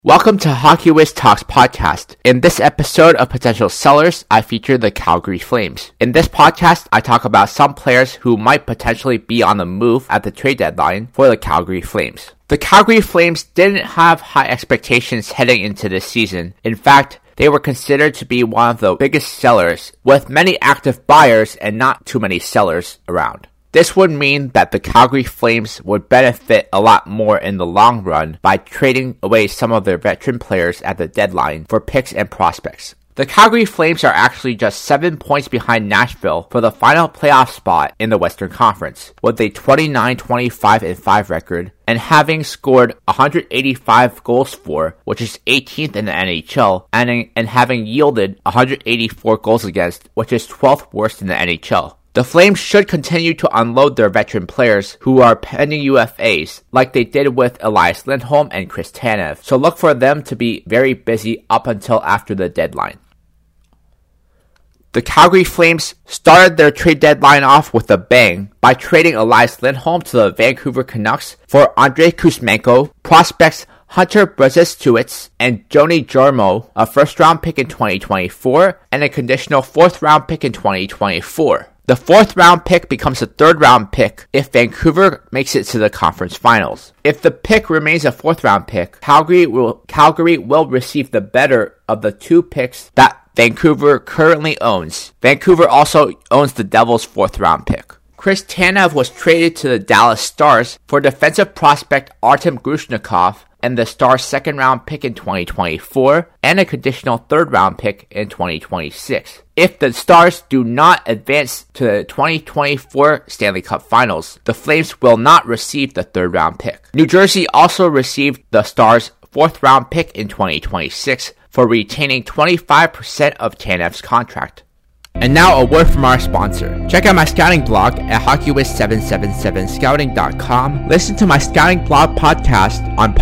Welcome to Hockey Wiz Talks podcast. In this episode of Potential Sellers, I feature the Calgary Flames. In this podcast, I talk about some players who might potentially be on the move at the trade deadline for the Calgary Flames. The Calgary Flames didn't have high expectations heading into this season. In fact, they were considered to be one of the biggest sellers, with many active buyers and not too many sellers around. This would mean that the Calgary Flames would benefit a lot more in the long run by trading away some of their veteran players at the deadline for picks and prospects. The Calgary Flames are actually just 7 points behind Nashville for the final playoff spot in the Western Conference, with a 29-25-5 record and having scored 185 goals for, which is 18th in the NHL, and having yielded 184 goals against, which is 12th worst in the NHL. The Flames should continue to unload their veteran players who are pending UFAs, like they did with Elias Lindholm and Chris Tanev, so look for them to be very busy up until after the deadline. The Calgary Flames started their trade deadline off with a bang by trading Elias Lindholm to the Vancouver Canucks for Andrei Kuzmenko, prospects Hunter Brzustewicz, and Joni Jurmo, a first-round pick in 2024, and a conditional fourth-round pick in 2024. The fourth-round pick becomes a third-round pick if Vancouver makes it to the conference finals. If the pick remains a fourth-round pick, Calgary will receive the better of the two picks that Vancouver currently owns. Vancouver also owns the Devils' fourth-round pick. Chris Tanev was traded to the Dallas Stars for defensive prospect Artem Grushnikov and the Stars' second-round pick in 2024 and a conditional third-round pick in 2026. If the Stars do not advance to the 2024 Stanley Cup Finals, the Flames will not receive the third-round pick. New Jersey also received the Stars' fourth-round pick in 2026 for retaining 25% of Tanev's contract. And now a word from our sponsor. Check out my scouting blog at HockeyWiz777scouting.com. Listen to my scouting blog podcast on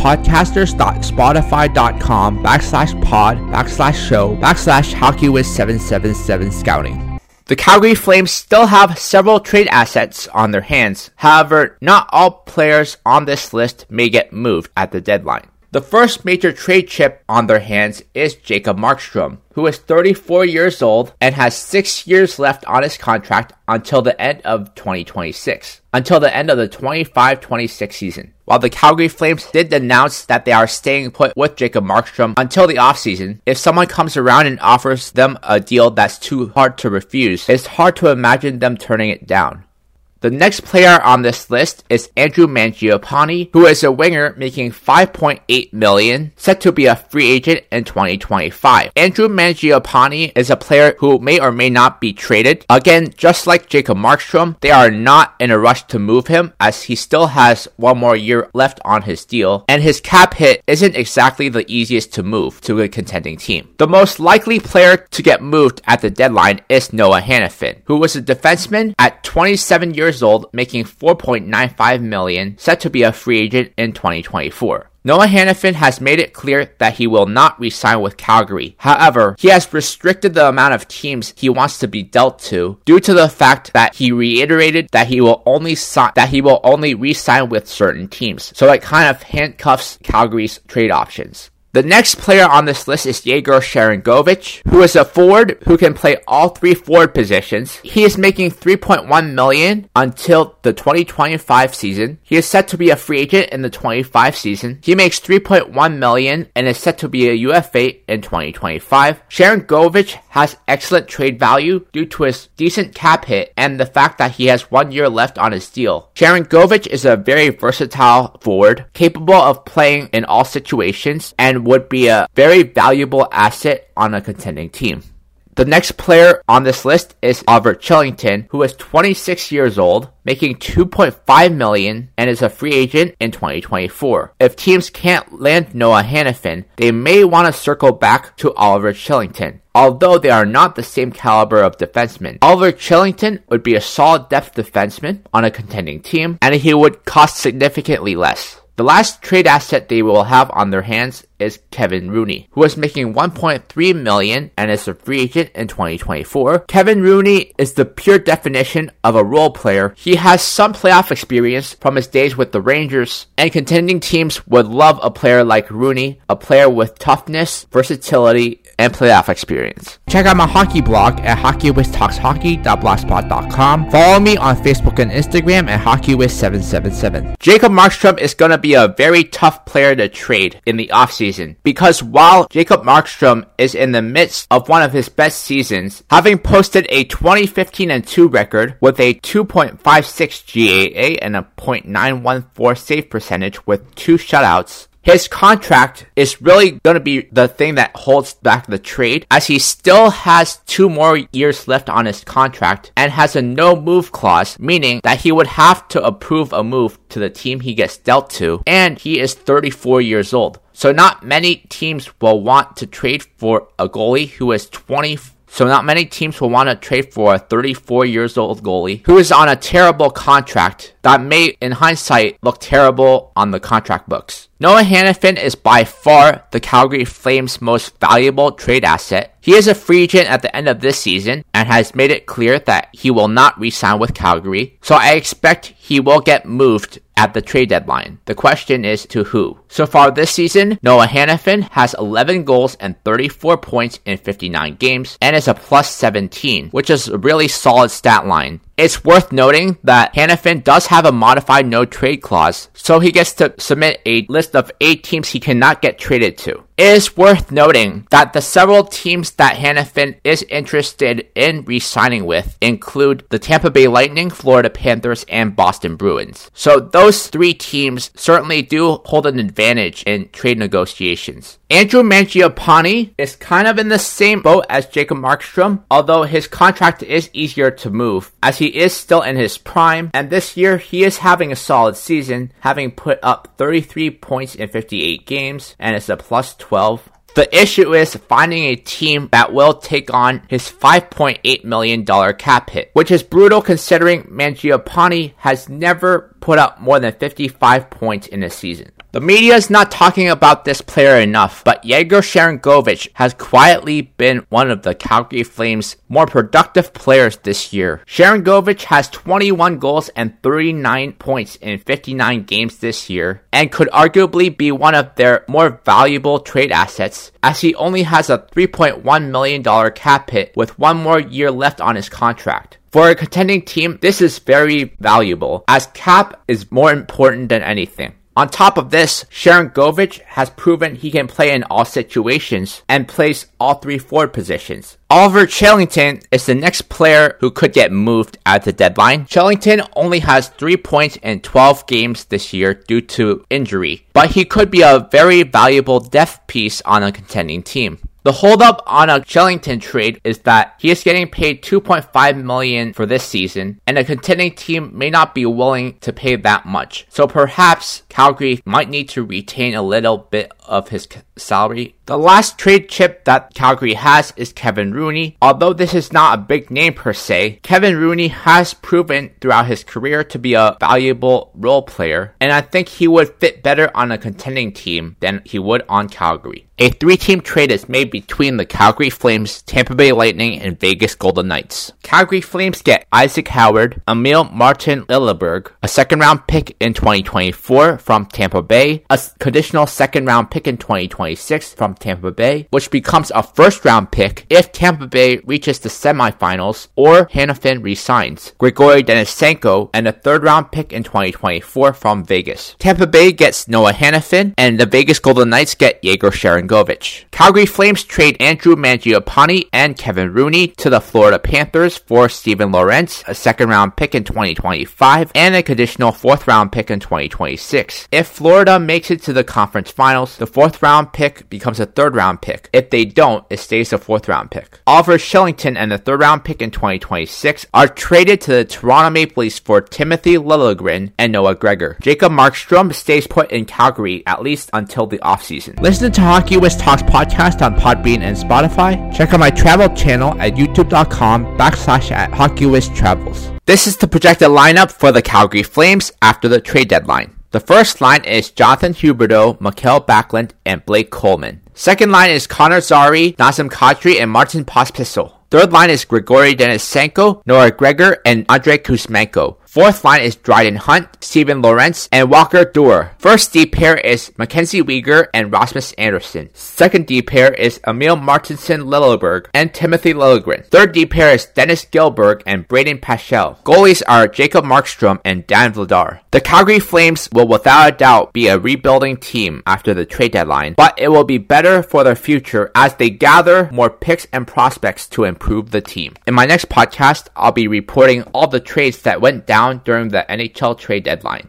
podcasters.spotify.com/pod/show/HockeyWiz777scouting. The Calgary Flames still have several trade assets on their hands. However, not all players on this list may get moved at the deadline. The first major trade chip on their hands is Jacob Markstrom, who is 34 years old and has 6 years left on his contract until the end of 2026, until the end of the 25-26 season. While the Calgary Flames did announce that they are staying put with Jacob Markstrom until the offseason, if someone comes around and offers them a deal that's too hard to refuse, it's hard to imagine them turning it down. The next player on this list is Andrew Mangiapane, who is a winger making $5.8 million, set to be a free agent in 2025. Andrew Mangiapane is a player who may or may not be traded. Again, just like Jacob Markstrom, they are not in a rush to move him as he still has one more year left on his deal, and his cap hit isn't exactly the easiest to move to a contending team. The most likely player to get moved at the deadline is Noah Hanifin, who was a defenseman at 27 years old, making $4.95 million, set to be a free agent in 2024. Noah Hanifin has made it clear that he will not re-sign with Calgary. However, he has restricted the amount of teams he wants to be dealt to due to the fact that he reiterated that he will only re-sign with certain teams. So it kind of handcuffs Calgary's trade options. The next player on this list is Yegor Sharangovich, who is a forward who can play all three forward positions. He is making $3.1 million until the 2025 season. He is set to be a free agent in the 25 season. He makes $3.1 million and is set to be a UFA in 2025. Sharangovich has excellent trade value due to his decent cap hit and the fact that he has 1 year left on his deal. Sharangovich is a very versatile forward, capable of playing in all situations, and would be a very valuable asset on a contending team. The next player on this list is Oliver Kylington, who is 26 years old, making $2.5 million, and is a free agent in 2024. If teams can't land Noah Hanifin, they may want to circle back to Oliver Kylington. Although they are not the same caliber of defenseman, Oliver Kylington would be a solid depth defenseman on a contending team, and he would cost significantly less. The last trade asset they will have on their hands is Kevin Rooney, who is making $1.3 million and is a free agent in 2024. Kevin Rooney is the pure definition of a role player. He has some playoff experience from his days with the Rangers, and contending teams would love a player like Rooney, a player with toughness, versatility, and playoff experience. Check out my hockey blog at hockeywiztalkshockey.blogspot.com. Follow me on Facebook and Instagram at hockeywiz777. Jacob Markstrom is going to be a very tough player to trade in the offseason, because while Jacob Markstrom is in the midst of one of his best seasons, having posted a 20-15-2 record with a 2.56 GAA and a .914 save percentage with 2 shutouts, his contract is really going to be the thing that holds back the trade, as he still has 2 more years left on his contract and has a no-move clause, meaning that he would have to approve a move to the team he gets dealt to, and he is 34 years old. So not many teams will want to trade for a goalie who is 34 years old goalie who is on a terrible contract that may, in hindsight, look terrible on the contract books. Noah Hanifin is by far the Calgary Flames' most valuable trade asset. He is a free agent at the end of this season and has made it clear that he will not re-sign with Calgary, so I expect he will get moved at the trade deadline. The question is to who? So far this season, Noah Hanifin has 11 goals and 34 points in 59 games and is a +17, which is a really solid stat line. It's worth noting that Hanifin does have a modified no-trade clause, so he gets to submit a list of 8 teams he cannot get traded to. It is worth noting that the several teams that Hanifin is interested in re-signing with include the Tampa Bay Lightning, Florida Panthers, and Boston Bruins. So those 3 teams certainly do hold an advantage in trade negotiations. Andrew Mangiapane is kind of in the same boat as Jacob Markstrom, although his contract is easier to move, as he is still in his prime, and this year he is having a solid season, having put up 33 points in 58 games, and is a +12. The issue is finding a team that will take on his $5.8 million cap hit, which is brutal considering Mangiapane has never put up more than 55 points in a season. The media is not talking about this player enough, but Yegor Sharangovich has quietly been one of the Calgary Flames' more productive players this year. Sharangovich has 21 goals and 39 points in 59 games this year, and could arguably be one of their more valuable trade assets, as he only has a $3.1 million cap hit with 1 more year left on his contract. For a contending team, this is very valuable, as cap is more important than anything. On top of this, Sharangovich has proven he can play in all situations and plays all 3 forward positions. Oliver Kylington is the next player who could get moved at the deadline. Kylington only has 3 points in 12 games this year due to injury, but he could be a very valuable depth piece on a contending team. The holdup on a Kylington trade is that he is getting paid $2.5 million for this season, and a contending team may not be willing to pay that much. So perhaps Calgary might need to retain a little bit of his salary. The last trade chip that Calgary has is Kevin Rooney. Although this is not a big name per se, Kevin Rooney has proven throughout his career to be a valuable role player, and I think he would fit better on a contending team than he would on Calgary. A 3-team trade is made between the Calgary Flames, Tampa Bay Lightning, and Vegas Golden Knights. Calgary Flames get Isaac Howard, Emil Martin Lilleberg, a 2nd-round pick in 2024 from Tampa Bay, a conditional 2nd-round pick in 2026 from Tampa Bay, which becomes a 1st-round pick if Tampa Bay reaches the semifinals or Hanifin resigns, Grigory Denisenko, and a 3rd-round pick in 2024 from Vegas. Tampa Bay gets Noah Hanifin, and the Vegas Golden Knights get Yegor Sharangovich. Calgary Flames trade Andrew Mangiapane and Kevin Rooney to the Florida Panthers for Steven Lorentz, a 2nd-round pick in 2025, and a conditional 4th-round pick in 2026. If Florida makes it to the conference finals, the 4th-round pick becomes a 3rd-round pick. If they don't, it stays a 4th-round pick. Oliver Kylington and the 3rd-round pick in 2026 are traded to the Toronto Maple Leafs for Timothy Liljegren and Noah Gregor. Jacob Markstrom stays put in Calgary at least until the offseason. Listen to Hockey Wiz Talks podcast on Podbean and Spotify. Check out my travel channel at youtube.com/HockeyWizTravels. This is the projected lineup for the Calgary Flames after the trade deadline. The first line is Jonathan Huberdeau, Mikael Backlund, and Blake Coleman. Second line is Connor Zary, Nazem Kadri, and Martin Pospisil. Third line is Grigory Denisenko, Noah Gregor, and Andrei Kuzmenko. Fourth line is Dryden Hunt, Steven Lorentz, and Walker Duehr. First D pair is Mackenzie Weegar and Rasmus Andersson. Second D pair is Emil Martinson Lilleberg and Timothy Liljegren. Third D pair is Dennis Gilberg and Braden Paschal. Goalies are Jacob Markstrom and Dan Vladar. The Calgary Flames will without a doubt be a rebuilding team after the trade deadline, but it will be better for their future as they gather more picks and prospects to improve the team. In my next podcast, I'll be reporting all the trades that went down during the NHL trade deadline.